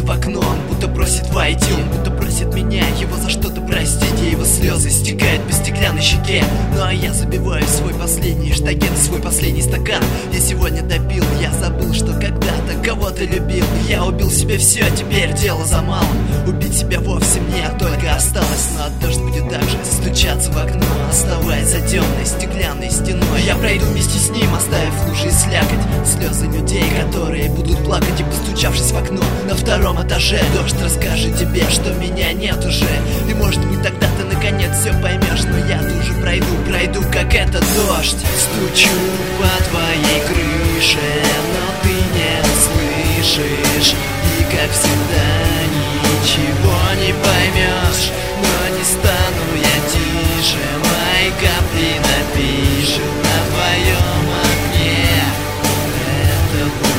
в окно, он будто просит войти, он будто просит меня его за что-то простить. И его слезы стекают по стеклянной щеке. Ну а я забиваю свой последний штагет, свой последний стакан. Я сегодня допил, я забыл, что когда-то кого-то любил. Я убил себе все, теперь дело за малым. Убить себя вовсе мне только осталось. Но дождь будет так же стучаться в окно, оставаясь за темной стеклянной стеной. Я пройду вместе с ним, оставив лужи и слякоть, слезы людей, которые будут плакать. И постучавшись в окно на втором этаже, дождь расскажет тебе, что меня нет уже. И может быть тогда ты наконец все поймешь. Но я тоже пройду, как этот дождь. Стучу по твоей крыше, но ты не слышишь. И как всегда ничего не поймешь. Но не стану я тише, мои капли напишут на твоем окне. Это был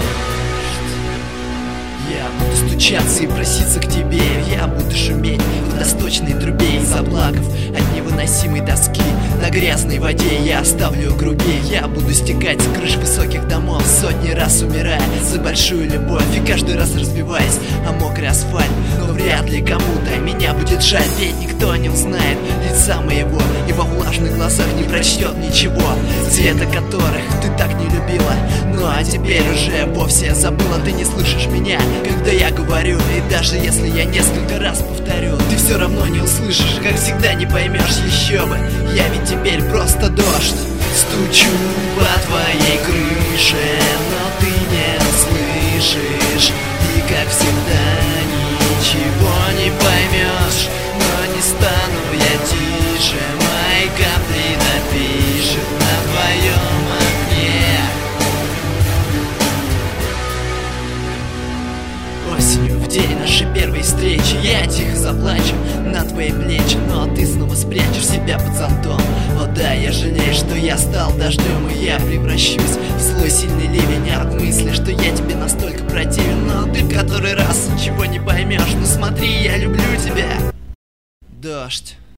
дождь. Я буду стучаться и проситься к тебе. Я буду шуметь в водосточной трубе из облаков от невыносимой тоски. На грязной воде я оставлю круги. Я буду стекать с крыш высоких домов, сотни раз умирая за большую любовь. И каждый раз разбиваясь о мокрый асфальт. Но вряд ли кому-то меня будет жаль, ведь никто не узнает лица моего и во влажных глазах не прочтет ничего, цвета которых ты так не любила. Ну а теперь уже вовсе забыла. Ты не слышишь меня, когда я говорю. И даже если я несколько раз повторю, ты все равно не услышишь. Как всегда не поймешь, еще бы, я ведь теперь просто дождь. Стучу по твоей крыше, но ты не слышишь. И как всегда ничего не поймешь. Но не стану я тише, мои капли напишут на твоем окне. Осенью, в день нашей первой встречи, я тихо заплачу на твои плечи. Но ты снова спрячешь себя под зонтом. О да, я жалею, что я стал дождем. И я превращусь в злой сильный ливень от мысли, что я тебе настолько противен. Но ты в который раз ничего не поймешь. Ну смотри, я люблю тебя. Дождь.